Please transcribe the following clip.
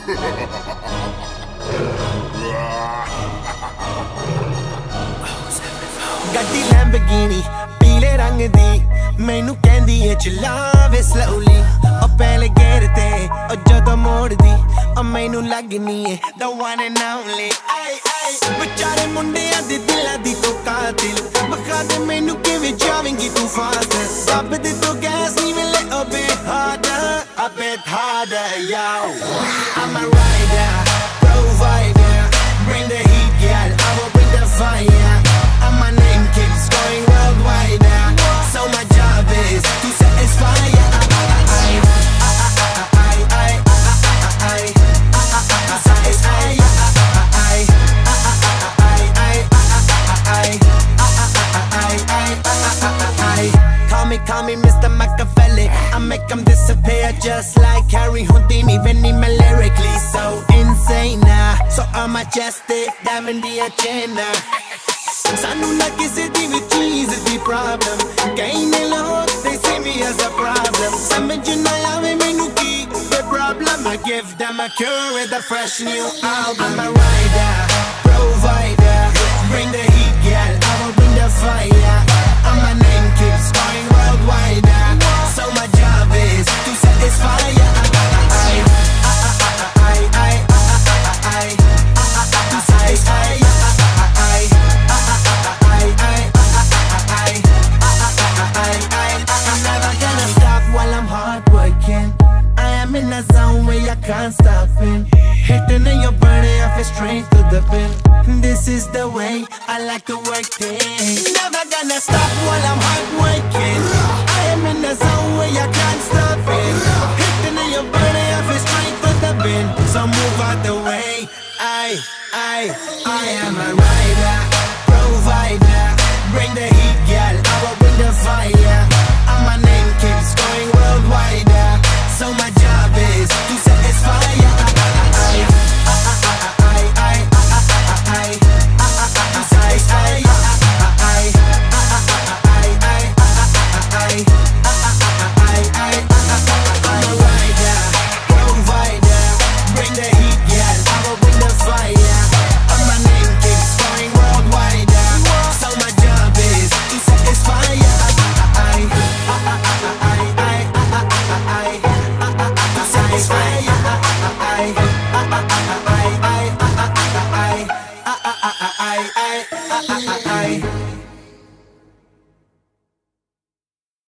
ਗੱਡੀ ਲੈਂਬਰਗਿਨੀ ਪੀਲੇ ਰੰਗ ਦੀ ਮੈਨੂੰ ਕਹਿੰਦੀ ਏ ਚਲਾਵੇ slowly ਉਹ ਪਹਿਲੇ ਗੇਰ ਤੇ ਉਹ ਜਦੋਂ ਮੋੜਦੀ ਉਹ ਮੈਨੂੰ ਲੱਗਨੀ ਏ the one and only ਵਿਚਾਰੇ ਮੁੰਡਿਆਂ ਦੇ ਦਿਲਾਂ ਦੀ ਤੂੰ ਕਾਤਿਲ ਬਖਾ ਦੇ ਮੈਨੂੰ ਕਿਵੇਂ ਜਾਵੇਂਗੀ ਤੂੰ ਫਾਸਟ ਰੱਬ ਦੇ ਤੋਂ ਗੈਸ ਨਹੀਂ ਮਿਲੇ a bit harder yo I'm a rider provider bring the heat girl I will bring the fire and my name keeps going worldwide now so my job is to satisfy Call me Mr. Machiavelli I make them disappear just like Harry Houdini When I'm lyrically so insane So I'm majestic, diamond the agenda Sanu na kisi di vi cheese di problem Kaine log, they see me as a problem Samajh na aave mainu ki the problem I give them a cure with a fresh new album I'm a rider, provider Bring the heat girl, I will bring the fire And my name keeps going worldwide So my job is to satisfy I'm never gonna stop while I'm hard working I am in a zone where I can't stop in Hitting and you're burning off it straight to the bin This is the way I like to work things Never gonna stop while I'm hard working